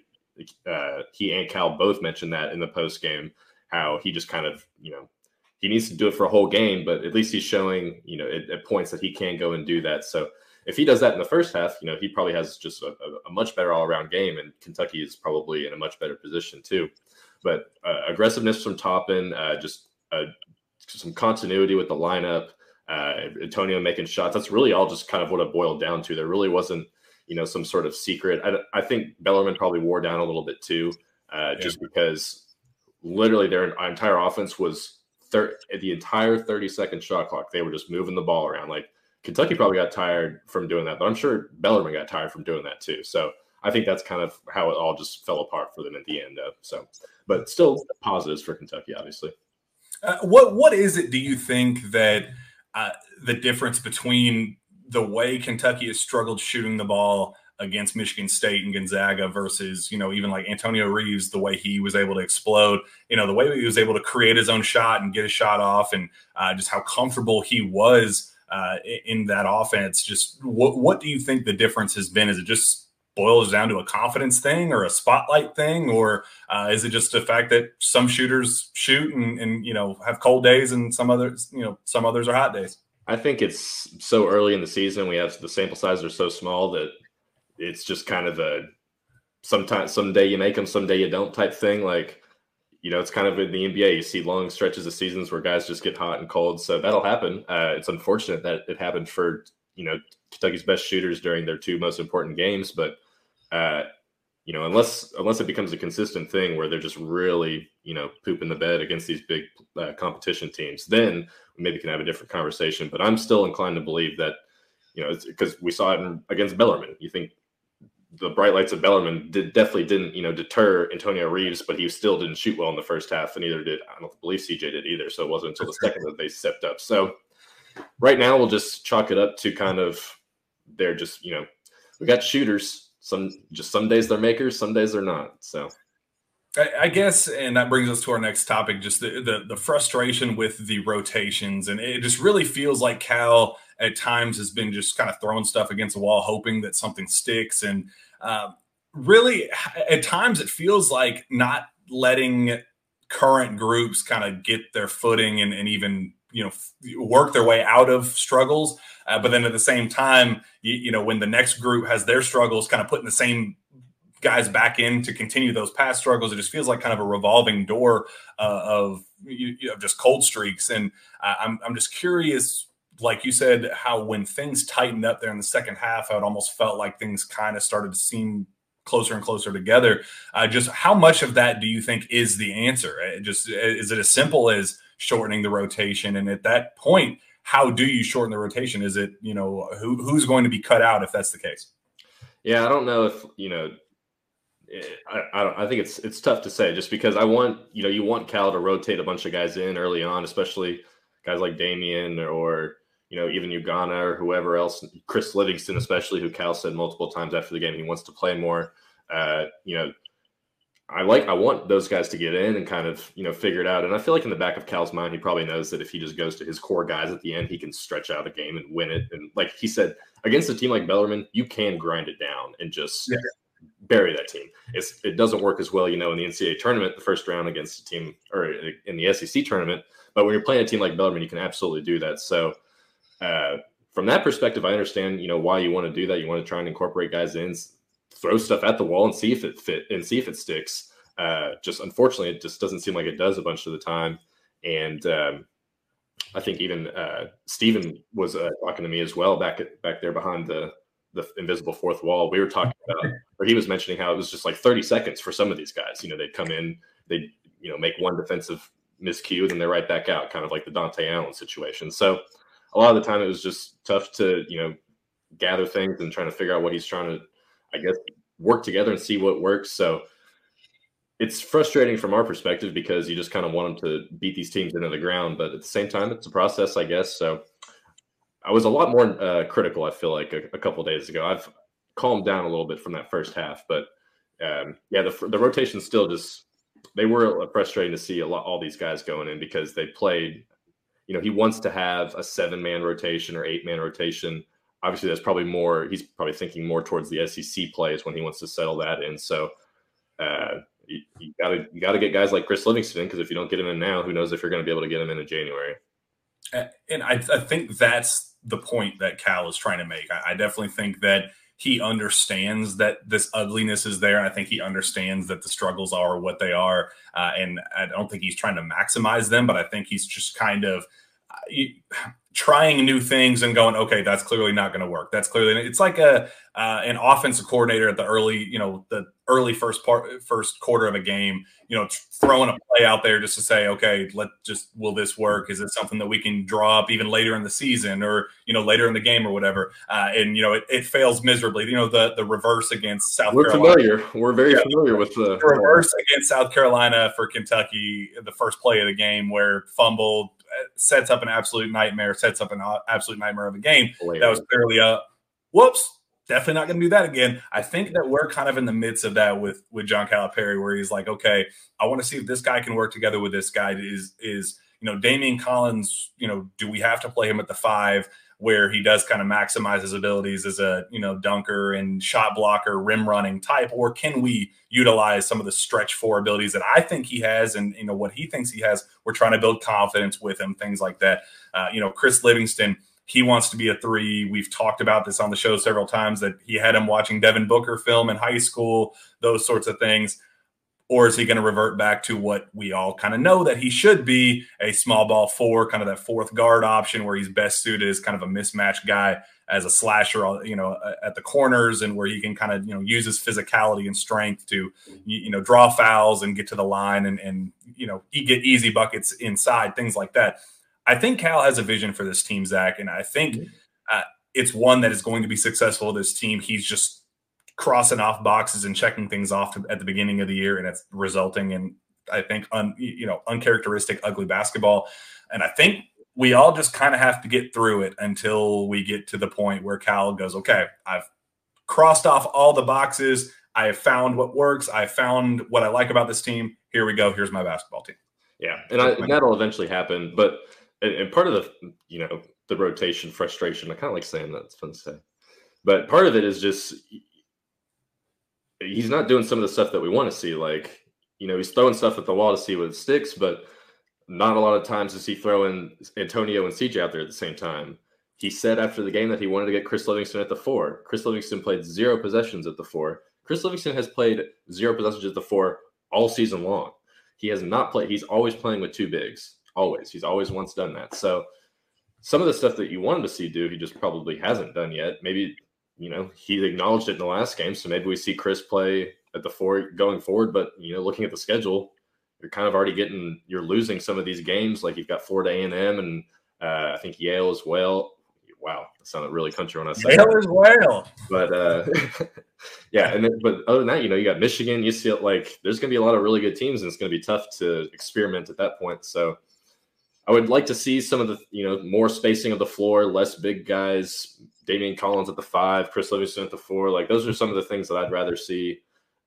C: He and Cal both mentioned that in the post game, how he just kind of, he needs to do it for a whole game, but at least he's showing, at points that he can go and do that. So if he does that in the first half, he probably has just a much better all-around game, and Kentucky is probably in a much better position too. But aggressiveness from Toppin, just some continuity with the lineup, Antonio making shots. That's really all just kind of what it boiled down to. There really wasn't, some sort of secret. I think Bellarmine probably wore down a little bit too, just because literally their entire offense was the entire 30-second shot clock. They were just moving the ball around. Like, Kentucky probably got tired from doing that, but I'm sure Bellarmine got tired from doing that too. So I think that's kind of how it all just fell apart for them at the end. But still positives for Kentucky, obviously.
B: What is it, do you think, that the difference between the way Kentucky has struggled shooting the ball against Michigan State and Gonzaga versus, even like Antonio Reeves, the way he was able to explode, the way he was able to create his own shot and get a shot off, and just how comfortable he was in that offense? Just what do you think the difference has been? Is it just boils down to a confidence thing or a spotlight thing, or is it just the fact that some shooters shoot and have cold days and some others are hot days?
C: I think it's so early in the season. We have the sample sizes are so small that it's just kind of someday you make them, someday you don't type thing. Like, it's kind of in the NBA. You see long stretches of seasons where guys just get hot and cold. So that'll happen. It's unfortunate that it happened for, Kentucky's best shooters during their two most important games. But, unless it becomes a consistent thing where they're just really, pooping the bed against these big competition teams, then we maybe can have a different conversation. But I'm still inclined to believe that, it's because we saw it against Bellarmine. You think the bright lights of Bellarmine definitely didn't, deter Antonio Reeves, but he still didn't shoot well in the first half, and neither did, I don't believe CJ did either. So it wasn't until the second that they stepped up. So right now we'll just chalk it up to kind of, they're just, we got shooters. Some days they're makers, some days they're not. So
B: I guess, and that brings us to our next topic, just the frustration with the rotations. And it just really feels like Cal at times has been just kind of throwing stuff against the wall, hoping that something sticks. And really, at times it feels like not letting current groups kind of get their footing and even, work their way out of struggles. But then at the same time, when the next group has their struggles, kind of putting the same guys back in to continue those past struggles. It just feels like kind of a revolving door of just cold streaks. And I'm just curious, like you said, how when things tightened up there in the second half, how it almost felt like things kind of started to seem closer and closer together. Just how much of that do you think is the answer? Is it as simple as shortening the rotation? And at that point, how do you shorten the rotation? Is it, who's going to be cut out if that's the case?
C: Yeah, I don't know if, I think it's tough to say, just because you want Cal to rotate a bunch of guys in early on, especially guys like Damian or even Ugana or whoever else, Chris Livingston especially, who Cal said multiple times after the game he wants to play more. I want those guys to get in and kind of figure it out. And I feel like in the back of Cal's mind, he probably knows that if he just goes to his core guys at the end, he can stretch out a game and win it. And like he said, against a team like Bellarmine, you can grind it down and just bury that team. It doesn't work as well, in the NCAA tournament, the first round against a team, or in the SEC tournament. But when you're playing a team like Bellarmine, you can absolutely do that. So from that perspective, I understand, why you want to do that. You want to try and incorporate guys in, throw stuff at the wall and see if it sticks. Just unfortunately, it just doesn't seem like it does a bunch of the time. And I think even Steven was talking to me as well back there behind the invisible fourth wall. We were talking about, or he was mentioning how it was just like 30 seconds for some of these guys. They'd come in, they'd make one defensive miscue, then they're right back out, kind of like the Dante Allen situation. So a lot of the time it was just tough to gather things and trying to figure out what he's trying to, I guess, work together and see what works. So it's frustrating from our perspective because you just kind of want them to beat these teams into the ground, but at the same time, it's a process, I guess. So I was a lot more critical, I feel like, a couple of days ago. I've calmed down a little bit from that first half, but the rotation still they were frustrating to see all these guys going in because they played, he wants to have a 7-man rotation or 8-man rotation. obviously that's probably more. He's probably thinking more towards the SEC plays when he wants to settle that in. So you gotta get guys like Chris Livingston in, because if you don't get him in now, who knows if you're going to be able to get him in January.
B: And I think that's the point that Cal is trying to make. I definitely think that he understands that this ugliness is there. And I think he understands that the struggles are what they are. And I don't think he's trying to maximize them, but I think he's just kind of trying new things and going, okay, that's clearly not going to work. That's clearly, it's like an offensive coordinator at the early first quarter of a game, throwing a play out there just to say, okay, will this work? Is it something that we can draw up even later in the season or, later in the game or whatever? And it fails miserably. The reverse against South Carolina.
C: We're very familiar with the
B: reverse against South Carolina for Kentucky, the first play of the game where fumbled, sets up an absolute nightmare of a game.
C: Hilarious.
B: That was clearly whoops. Definitely not going to do that again. I think that we're kind of in the midst of that with John Calipari, where he's like, okay, I want to see if this guy can work together with this guy. Is Damian Collins, do we have to play him at the 5 where he does kind of maximize his abilities as a, dunker and shot blocker, rim running type, or can we utilize some of the stretch 4 abilities that I think he has and, what he thinks he has? We're trying to build confidence with him, things like that. Chris Livingston, he wants to be a 3. We've talked about this on the show several times, that he had him watching Devin Booker film in high school, those sorts of things. Or is he going to revert back to what we all kind of know that he should be, a small ball 4, kind of that 4th guard option where he's best suited as kind of a mismatch guy as a slasher, at the corners, and where he can kind of, use his physicality and strength to, draw fouls and get to the line and he get easy buckets inside, things like that. I think Cal has a vision for this team, Zach, and I think it's one that is going to be successful with this team. He's just crossing off boxes and checking things off at the beginning of the year, and it's resulting in, I think, uncharacteristic, ugly basketball. And I think we all just kind of have to get through it until we get to the point where Cal goes, okay, I've crossed off all the boxes. I have found what works. I found what I like about this team. Here we go. Here's my basketball team.
C: Yeah, and that'll eventually happen. But and part of the the rotation frustration, I kind of like saying that. It's fun to say. But part of it is just he's not doing some of the stuff that we want to see. Like, he's throwing stuff at the wall to see what sticks, but not a lot of times is he throwing Antonio and CJ out there at the same time. He said after the game that he wanted to get Chris Livingston at the 4. Chris Livingston played 0 possessions at the 4. Chris Livingston has played 0 possessions at the 4 all season long. He has not played. He's always playing with 2 bigs. Always. He's always once done that. So some of the stuff that you want him to see do, he just probably hasn't done yet. Maybe, he acknowledged it in the last game. So maybe we see Chris play at the 4 going forward. But, looking at the schedule, you're kind of already you're losing some of these games. Like you've got Florida A&M and I think Yale as well. Wow, that sounded really country when I said
B: Yale as well.
C: But yeah, but other than that, you got Michigan, UCLA. Like there's going to be a lot of really good teams, and it's going to be tough to experiment at that point. So I would like to see some of the more spacing of the floor, less big guys. Damian Collins at the 5, Chris Livingston at the 4. Like those are some of the things that I'd rather see,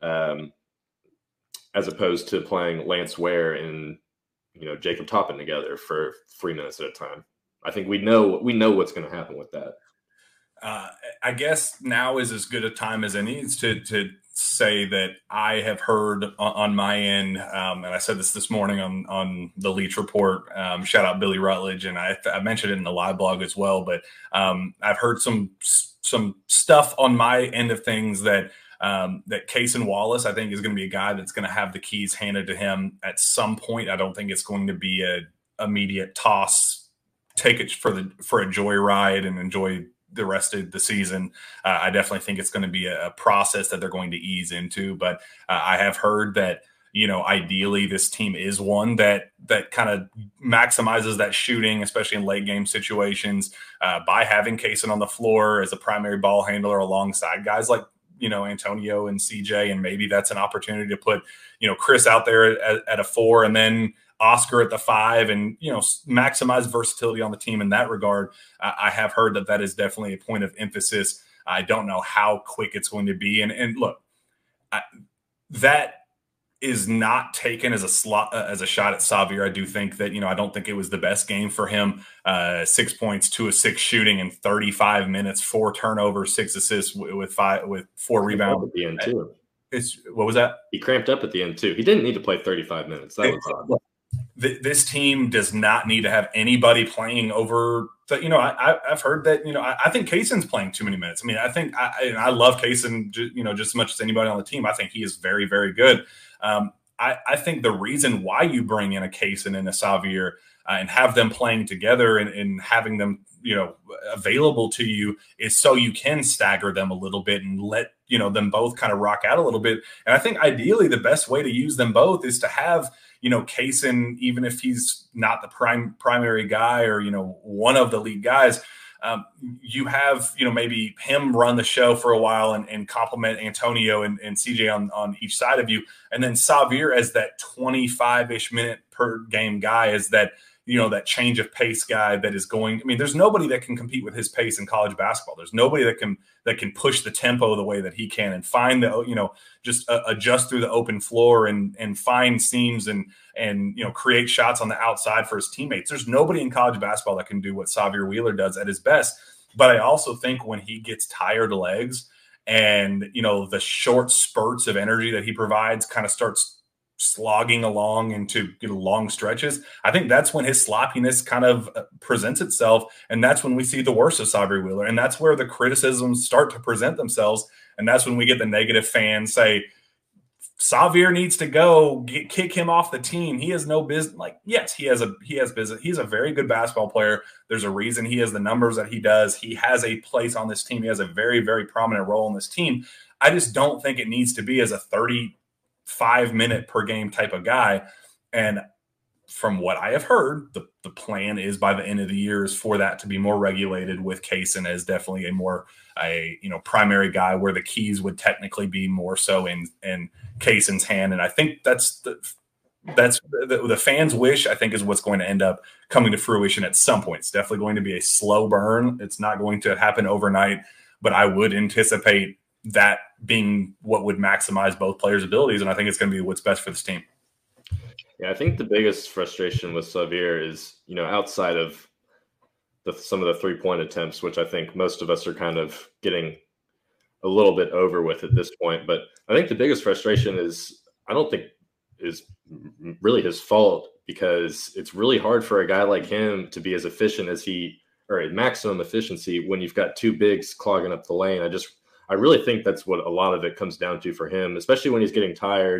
C: as opposed to playing Lance Ware and Jacob Toppin together for 3 minutes at a time. I think we know what's going to happen with that.
B: I guess now is as good a time as any to say that I have heard on my end, and I said this morning on the Leach Report. Shout out Billy Rutledge, and I mentioned it in the live blog as well. But I've heard some stuff on my end of things that Cason Wallace, I think, is going to be a guy that's going to have the keys handed to him at some point. I don't think it's going to be a immediate toss. Take it for a joyride and enjoy the rest of the season. I definitely think it's going to be a process that they're going to ease into. But I have heard that ideally this team is one that kind of maximizes that shooting, especially in late game situations, by having Cason on the floor as a primary ball handler alongside guys like Antonio and CJ, and maybe that's an opportunity to put Chris out there at a 4 and then Oscar at the 5 and, maximize versatility on the team in that regard. I have heard that is definitely a point of emphasis. I don't know how quick it's going to be. And look, that is not taken as a shot at Sahvir. I do think that, I don't think it was the best game for him. 6 points, 2 of 6 shooting in 35 minutes, 4 turnovers, 6 assists with 4 rebounds.
C: At the end too.
B: What was that?
C: He cramped up at the end too. He didn't need to play 35 minutes. That was odd.
B: This team does not need to have anybody playing over. I've heard that. I think Kayson's playing too many minutes. I mean, I love Kayson. Just as much as anybody on the team. I think he is very, very good. I think the reason why you bring in a Kayson and a Sahvir and have them playing together and having them, available to you is so you can stagger them a little bit and let, them both kind of rock out a little bit. And I think ideally the best way to use them both is to have, Kayson, even if he's not the primary guy or, one of the lead guys, you have, maybe him run the show for a while and complement Antonio and CJ on each side of you. And then Sahvir as that 25-ish minute per game guy, as that, that change of pace guy that is going. I mean, there's nobody that can compete with his pace in college basketball. There's nobody that can push the tempo the way that he can and find the, just adjust through the open floor and find seams and create shots on the outside for his teammates. There's nobody in college basketball that can do what Sahvir Wheeler does at his best. But I also think when he gets tired legs and, the short spurts of energy that he provides kind of starts slogging along into long stretches, I think that's when his sloppiness kind of presents itself. And that's when we see the worst of Sahvir Wheeler. And that's where the criticisms start to present themselves. And that's when we get the negative fans say, Sahvir needs to go, kick him off the team. He has no business. Like, yes, he has business. He's a very good basketball player. There's a reason he has the numbers that he does. He has a place on this team. He has a very, very prominent role on this team. I just don't think it needs to be as a 35-minute per game type of guy. And from what I have heard, the plan is by the end of the year is for that to be more regulated, with Kayson as definitely a primary guy, where the keys would technically be more so in Kayson's hand. And I think that's the fans' wish, I think, is what's going to end up coming to fruition at some point. It's definitely going to be a slow burn. It's not going to happen overnight, but I would anticipate that being what would maximize both players' abilities. And I think it's going to be what's best for this team.
C: Yeah, I think the biggest frustration with Sahvir is, outside of some of the 3-point attempts, which I think most of us are kind of getting a little bit over with at this point. But I think the biggest frustration is, I don't think is really his fault, because it's really hard for a guy like him to be as efficient as or at maximum efficiency when you've got 2 bigs clogging up the lane. I really think that's what a lot of it comes down to for him, especially when he's getting tired.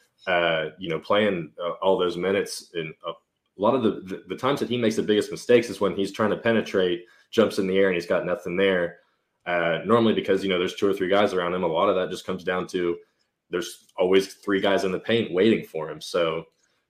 C: Playing all those minutes, and a lot of the times that he makes the biggest mistakes is when he's trying to penetrate, jumps in the air, and he's got nothing there. Normally, because there's 2 or 3 guys around him, a lot of that just comes down to there's always 3 guys in the paint waiting for him. So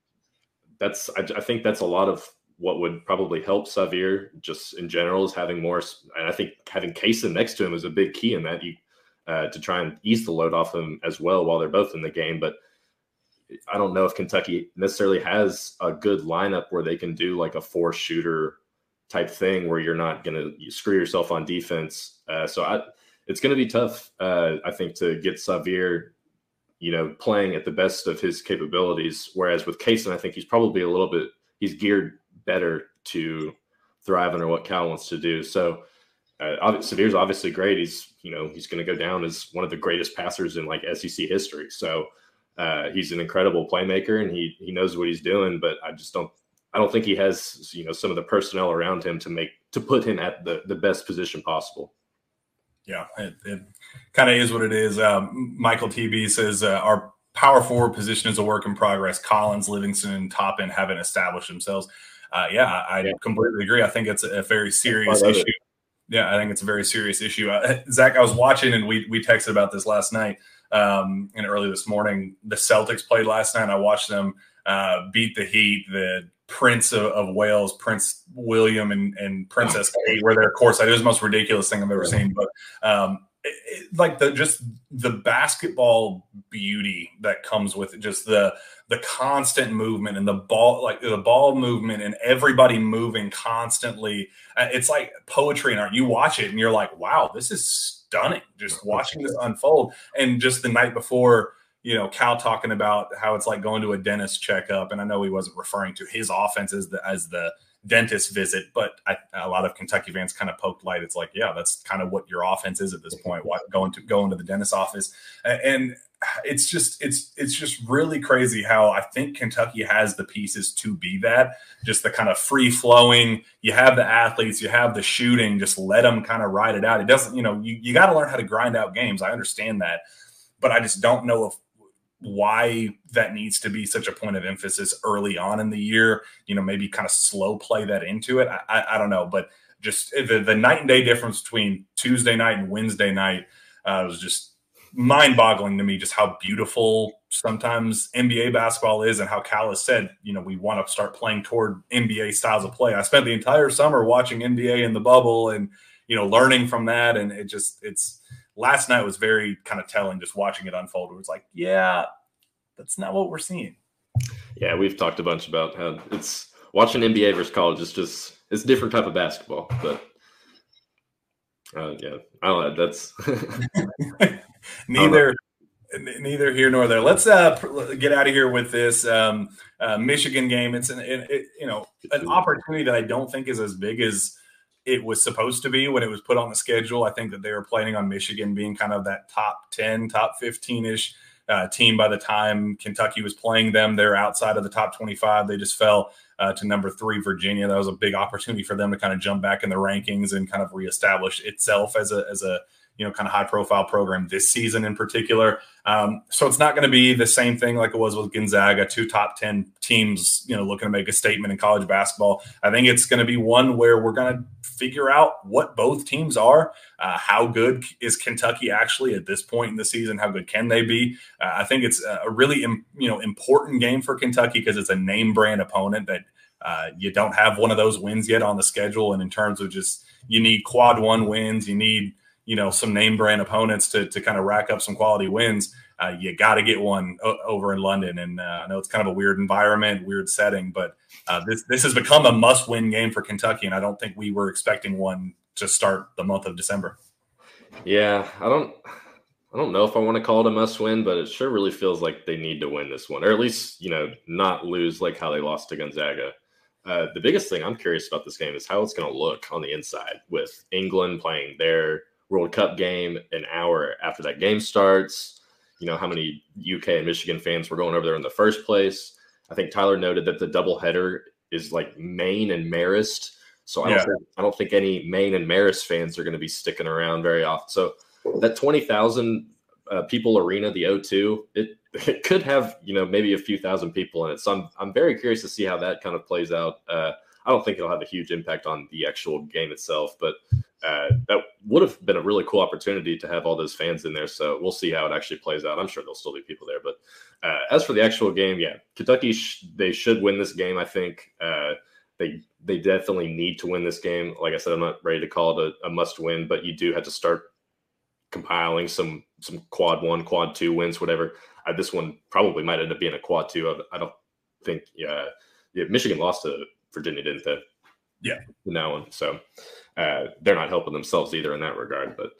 C: I think that's a lot of what would probably help Sahvir just in general, is having more. And I think having Kayson next to him is a big key in that, to try and ease the load off him as well while they're both in the game. But I don't know if Kentucky necessarily has a good lineup where they can do like a 4-shooter type thing where you're not going to screw yourself on defense. It's going to be tough, I think, to get Sahvir, playing at the best of his capabilities. Whereas with Kayson, I think he's probably he's geared better to thrive under what Cal wants to do. So Sahvir's obviously great. He's going to go down as one of the greatest passers in like SEC history. So he's an incredible playmaker, and he knows what he's doing, but I don't think he has, some of the personnel around him to put him at the best position possible.
B: Yeah, it kind of is what it is. Michael TB says our power forward position is a work in progress. Collins, Livingston, and Toppin haven't established themselves. I completely agree. I think it's a very serious issue. Yeah, I think it's a very serious issue. Zach, I was watching, and we texted about this last night and early this morning. The Celtics played last night. I watched them beat the Heat. The Prince of Wales, Prince William, and Princess Kate were there courtside. It was the most ridiculous thing I've ever seen. But the basketball beauty that comes with it, just the constant movement and the ball movement and everybody moving constantly. It's like poetry and art. You watch it and you're like, wow, this is stunning. Just watching this unfold. And just the night before, Cal talking about how it's like going to a dentist checkup. And I know he wasn't referring to his offense as the dentist visit, but a lot of Kentucky fans kind of poked light. It's like, yeah, that's kind of what your offense is at this point. Going to the dentist office. And it's just really crazy how I think Kentucky has the pieces to be that. Just the kind of free flowing. You have the athletes, you have the shooting. Just let them kind of ride it out. It doesn't, you got to learn how to grind out games. I understand that, but I just don't know why that needs to be such a point of emphasis early on in the year. Maybe kind of slow play that into it. I don't know, but just the night and day difference between Tuesday night and Wednesday night was just mind-boggling to me, just how beautiful sometimes NBA basketball is, and how Cal has said, we want to start playing toward NBA styles of play. I spent the entire summer watching NBA in the bubble and, learning from that. And last night was very kind of telling, just watching it unfold. It was like, yeah, that's not what we're seeing.
C: Yeah, we've talked a bunch about how it's watching NBA versus college. It's a different type of basketball, but yeah, I don't know. That's
B: neither here nor there. Let's get out of here with this Michigan game. It's an opportunity that I don't think is as big as it was supposed to be when it was put on the schedule. I think that they were planning on Michigan being kind of that top 10, top 15-ish team by the time Kentucky was playing them. They're outside of the top 25. They just fell to number 3, Virginia. That was a big opportunity for them to kind of jump back in the rankings and kind of reestablish itself as a kind of high-profile program this season in particular. So it's not going to be the same thing like it was with Gonzaga, 2 top 10 teams, looking to make a statement in college basketball. I think it's going to be one where we're going to figure out what both teams are. How good is Kentucky actually at this point in the season? How good can they be? I think it's a really important game for Kentucky because it's a name brand opponent that you don't have one of those wins yet on the schedule. And in terms of just, you need quad 1 wins, you need some name brand opponents to kind of rack up some quality wins. You got to get one over in London. And I know it's kind of a weird environment, weird setting, but this has become a must win game for Kentucky. And I don't think we were expecting one to start the month of December.
C: Yeah. I don't know if I want to call it a must win, but it sure really feels like they need to win this one, or at least, not lose like how they lost to Gonzaga. The biggest thing I'm curious about this game is how it's going to look on the inside with England playing their World Cup game an hour after that game starts. How many UK and Michigan fans were going over there in the first place. I think Tyler noted that the doubleheader is like Maine and Marist. So I don't think any Maine and Marist fans are going to be sticking around very often. So that 20,000 people arena, the O2, it could have, maybe a few thousand people in it. So I'm very curious to see how that kind of plays out. I don't think it'll have a huge impact on the actual game itself, but that would have been a really cool opportunity to have all those fans in there. So we'll see how it actually plays out. I'm sure there'll still be people there. But as for the actual game, yeah, Kentucky, they should win this game. I think they definitely need to win this game. Like I said, I'm not ready to call it a must win, but you do have to start compiling some quad 1, quad 2 wins, whatever. This one probably might end up being a quad 2. I don't think Michigan lost to Virginia, didn't they?
B: Yeah.
C: In that one. So they're not helping themselves either in that regard. But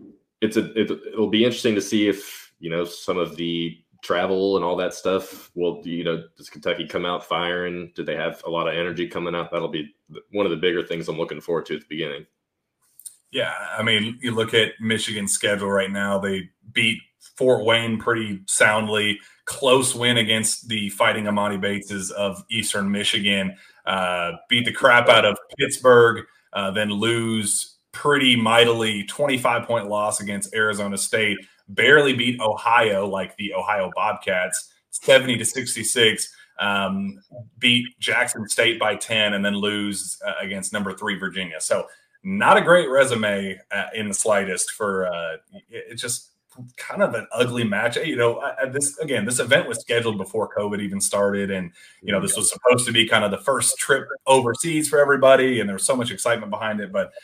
C: it'll be interesting to see if, some of the travel and all that stuff will, does Kentucky come out firing? Do they have a lot of energy coming out? That'll be one of the bigger things I'm looking forward to at the beginning.
B: Yeah. I mean, you look at Michigan's schedule right now, they beat Fort Wayne pretty soundly. Close win against the Fighting Amani Bateses of Eastern Michigan. Beat the crap out of Pittsburgh, then lose pretty mightily, 25-point loss against Arizona State. Barely beat Ohio, like the Ohio Bobcats, 70-66. Beat Jackson State by 10, and then lose against number 3 Virginia. So not a great resume in the slightest for it's just kind of an ugly match. This event was scheduled before COVID even started. And, this was supposed to be kind of the first trip overseas for everybody. And there was so much excitement behind it, but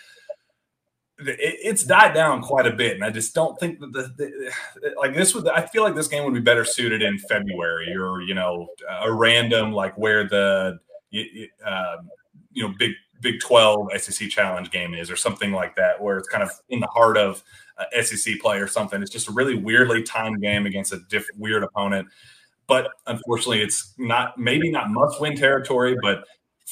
B: it's died down quite a bit. And I just don't think that I feel like this game would be better suited in February or, a random, like where the, Big 12 SEC Challenge game is or something like that, where it's kind of in the heart of SEC play or something. It's just a really weirdly timed game against a weird opponent. But unfortunately, it's maybe not must-win territory, but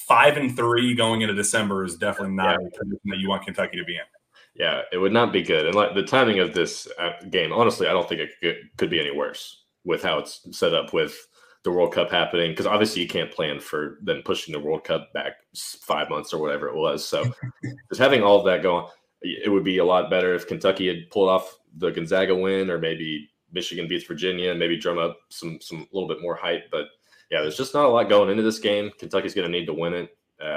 B: 5-3 going into December is definitely not a position that you want Kentucky to be in.
C: Yeah, it would not be good. And like the timing of this game, honestly, I don't think it could be any worse with how it's set up with the World Cup happening. Because obviously you can't plan for them pushing the World Cup back 5 months or whatever it was. So just having all of that going, it would be a lot better if Kentucky had pulled off the Gonzaga win, or maybe Michigan beats Virginia and maybe drum up some little bit more hype. But yeah, there's just not a lot going into this game. Kentucky's going to need to win it.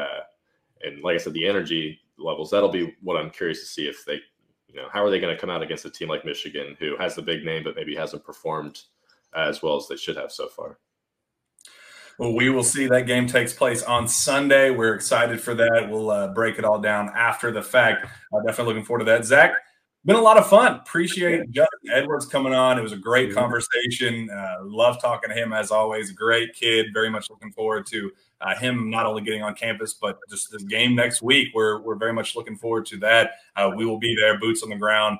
C: And like I said, the energy levels, that'll be what I'm curious to see if they, how are they going to come out against a team like Michigan, who has the big name, but maybe hasn't performed as well as they should have so far.
B: Well, we will see. That game takes place on Sunday. We're excited for that. We'll break it all down after the fact. Definitely looking forward to that. Zach, been a lot of fun. Appreciate Justin Edwards coming on. It was a great conversation. Love talking to him as always. Great kid. Very much looking forward to him not only getting on campus, but just this game next week. We're very much looking forward to that. We will be there, boots on the ground.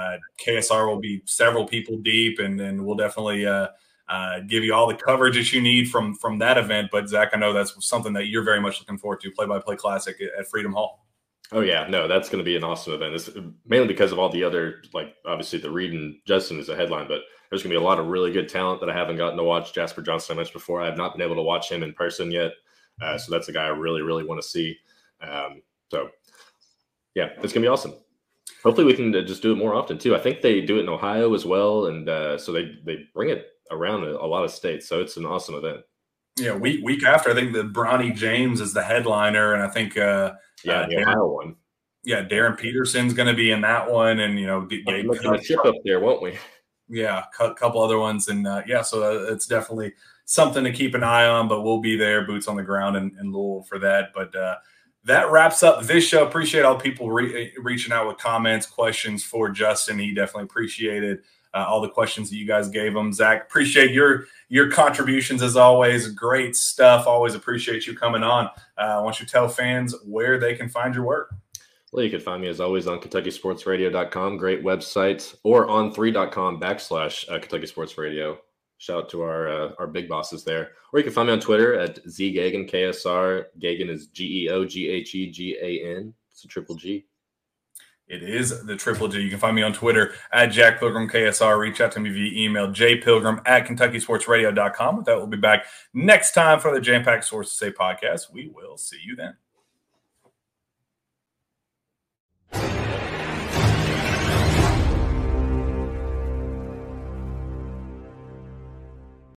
B: KSR will be several people deep, and we'll definitely give you all the coverage that you need from that event. But Zach, I know that's something that you're very much looking forward to, play-by-play classic at Freedom Hall.
C: Oh, yeah. No, that's going to be an awesome event. It's mainly because of all the other, like, obviously the Reed and Justin is a headline, but there's going to be a lot of really good talent that I haven't gotten to watch. Jasper Johnson I mentioned before. I have not been able to watch him in person yet. So that's a guy I really, really want to see. So, yeah, it's going to be awesome. Hopefully we can just do it more often, too. I think they do it in Ohio as well, and so they bring it around a lot of states. So it's an awesome event.
B: Yeah, week after, I think the Bronny James is the headliner, and I think
C: the Ohio one.
B: Yeah, Darren Peterson's going to be in that one, and
C: Gabe up there, won't we?
B: Yeah, a couple other ones, and so it's definitely something to keep an eye on. But we'll be there, boots on the ground in Louisville for that. But that wraps up this show. Appreciate all the people reaching out with comments, questions for Justin. He definitely appreciated all the questions that you guys gave him. Zach, appreciate your contributions as always. Great stuff. Always appreciate you coming on. Why don't you tell fans where they can find your work?
C: Well, you can find me as always on KentuckySportsRadio.com. Great website, or on 3.com/Kentucky Sports Radio. Shout out to our big bosses there. Or you can find me on Twitter at ZGagan, KSR. Gagan is GeoGheGAN. It's a triple G.
B: It is the triple G. You can find me on Twitter at Jack Pilgrim KSR. Reach out to me via email, jpilgrim@KentuckySportsRadio.com. With that, we'll be back next time for the Jam Packed Sources Say podcast. We will see you then.